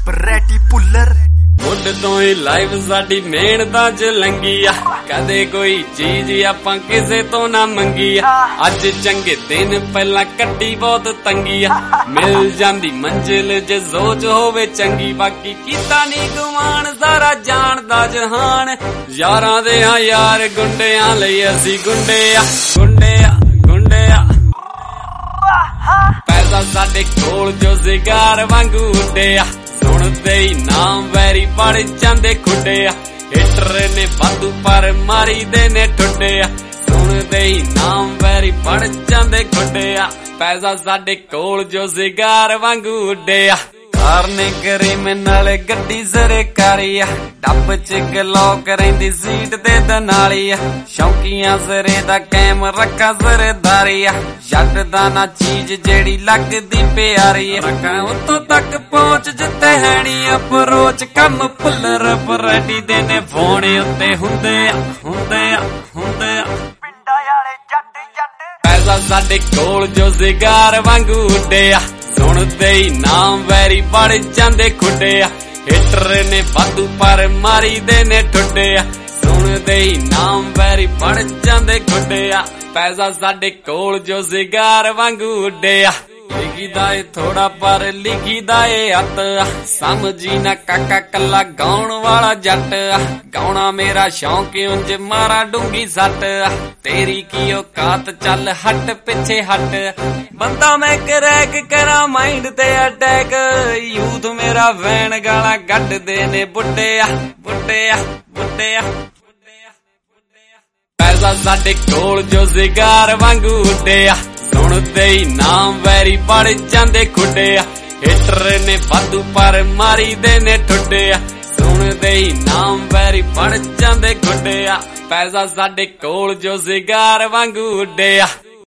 Variety Bhullar ਮੁੱਢ ਤੋਂ ਹੀ live ਸਾਡੀ ਮਿਹਨਤਾਂ ਚ ਲੰਗੀ ਆ, ਕਦੇ ਕੋਈ ਚੀਜ਼ ਆਪਾਂ ਕਿਸੇ ਤੋਂ ਨਾ ਮੰਗੀ ਆ। ਅੱਜ ਚੰਗੇ ਦਿਨ ਪਹਿਲਾਂ ਕੱਟੀ ਬਹੁਤ ਤੰਗੀ ਆ, ਮਿਲ ਜਾਂਦੀ ਮੰਜ਼ਿਲ ਜੇ ਸੋਚ ਹੋਵੇ ਚੰਗੀ। ਬਾਕੀ ਕੀਤਾ ਨਹੀਂ ਗੁਮਾਨ ਸਾਰਾ ਜਾਣਦਾ ਜਹਾਨ, ਯਾਰਾਂ ਦੇ ਹਾਂ ਯਾਰ ਗੁੰਡਿਆਂ ਲਈ ਅਸੀਂ ਗੁੰਡੇ ਆ, ਗੁੰਡੇ ਆ, ਗੁੰਡੇ ਆ। ਪੈਸਾ ਸਾਡੇ ਕੋਲ ਜੋ ਜ਼ਿਗਾਰ ਵਾਂਗੂ ਉੱਡੇ ਆ, ਸੁਣਦੇ ਹੀ ਨਾਮ ਵੈਰੀ ਬੜ ਜਾਂਦੇ ਖੁੱਡੇ ਆ। ਹਿੱਟਰ ਨੇ ਵਾਧੂ ਪਰ ਮਾਰੀ ਦੇ ਨੇ ਠੁੱਡੇ ਆ, ਸੁਣਦੇ ਹੀ ਨਾਮ ਵੈਰੀ ਬੜ ਜਾਂਦੇ ਖੁੱਡੇ ਆ। ਪੈਸਾ ਸਾਡੇ ਕੋਲ ਜੋ ਜ਼ਿਗਾਰ ਵਾਂਗੂ ਉੱਡੇ ਆ, ਕਾਰ ਨੇ ਕ੍ਰਿਮੀਨਲ ਗੱਡੀ ਸਰਕਾਰੀ ਆ, ਡੱਬ ਚ ਗਲੋਕ ਰਹਿੰਦੀ ਸੀਟ ਤੇ ਦਨਾਲੀ ਆ। ਸ਼ੌਕੀਆਂ ਜ਼ਰੇ ਦਾ ਕੈਮ ਰੱਖਾ ਜ਼ਰਦਾਰੀ ਆ, ਜੱਟ ਦਾ ਨਾ ਚੀਜ਼ ਜਿਹੜੀ ਲੱਗਦੀ ਪਿਆਰੀ ਆ। ਰੱਖਾਂ ਉੱਤੋਂ ਤੱਕ ਪਹੁੰਚ ਜਿੱਥੇ ਹੈਣੀ ਅਪਰੋਚ, ਕੰਮ ਪੁੱਲਰ ਬਰੈਟੀ ਦੇ ਨੇ ਫੋਨ ਉੱਤੇ ਹੁੰਦੇ ਆ, ਹੁੰਦੇ ਆ, ਹੁੰਦੇ ਆ। ਪਿੰਡਾਂ ਵਾਲੇ ਜੱਟ ਜੱਟ ਪੈਸਾ ਸਾਡੇ ਕੋਲ ਜੋ ਜ਼ਿਗਾਰ ਵਾਂਗੂ ਉੱਡੇ ਆ, ਸੁਣਦੇ ਹੀ ਨਾਮ ਵੈਰੀ ਬੜ ਜਾਂਦੇ ਖੁੱਡੇ ਆ। ਹਿੱਟਰ ਨੇ ਵਾਧੂ ਪਰ ਮਾਰੀ ਦੇ ਨੇ ਠੁੱਡੇ ਆ, ਸੁਣਦੇ ਹੀ ਨਾਮ ਵੈਰੀ ਬੜ ਜਾਂਦੇ ਖੁੱਡੇ ਆ। ਪੈਸਾ ਸਾਡੇ ਕੋਲ ਜੋ ਜ਼ਿਗਾਰ ਵਾਂਗੂ ਉੱਡੇ ਆ, ਲਿਖੀਦਾ ਏ ਥੋੜਾ ਪਰ ਲਿਖੀਦਾ ਏ ਅੱਤ ਆ। ਸਮਝੀ ਨਾ ਕਾਕਾ ਕੱਲਾ ਗਾਉਣ ਵਾਲਾ ਜੱਟ ਆ, ਗਾਉਣਾ ਮੇਰਾ ਸ਼ੌਂਕ ਉਂਝ ਮਾਰਾ ਡੂੰਗੀ ਸੱਟ ਆ। ਤੇਰੀ ਕੀ ਔਕਾਤ ਚੱਲ ਹਟ ਪਿੱਛੇ ਹਟ, ਬੰਦਾ ਮੈਂ ਕਰੈਕ ਕਰਾਂ ਮਾਈਂਡ ਤੇ ਅਟੈਕ। ਯੂਥ ਮੇਰਾ ਵੈਣ ਗਾਲਾਂ ਕੱਢਦੇ ਨੇ ਬੁੱਢੇ ਆ, ਬੁੱਢੇ ਆ, ਬੁੱਢੇ ਆ। ਪੈਸਾ ਸਾਡੇ ਕੋਲ ਜੋ ਜ਼ਿਗਾਰ ਵਾਂਗੂ ਉੱਡੇ ਆ, ਸੁਣਦੇ ਹੀ ਨਾਮ ਵੈਰੀ ਬੜ ਜਾਂਦੇ ਖੁੱਡੇ ਆ। ਹਿੱਟਰ ਨੇ ਵਾਧੂ ਪਰ ਮਾਰੀ ਦੇ ਨੇ ਠੁੱਡੇ ਆ, ਸੁਣਦੇ ਹੀ ਨਾਮ ਵੈਰੀ ਬੜ ਜਾਂਦੇ ਖੁੱਡੇ ਆ। ਪੈਸਾ ਸਾਡੇ ਕੋਲ ਜੋ ਜ਼ਿਗਾਰ ਵਾਂਗੂ ਉੱਡੇ ਆ।